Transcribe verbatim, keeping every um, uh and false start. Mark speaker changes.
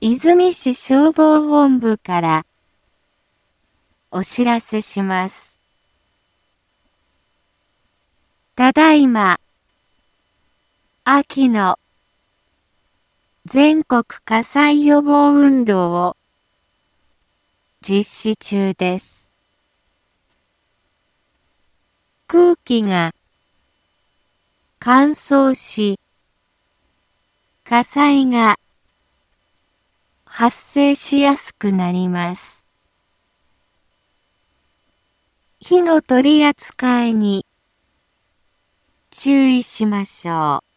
Speaker 1: 泉市消防本部からお知らせします。ただいま、秋の全国火災予防運動を実施中です。空気が乾燥し、火災が発生しやすくなります。火の取り扱いに注意しましょう。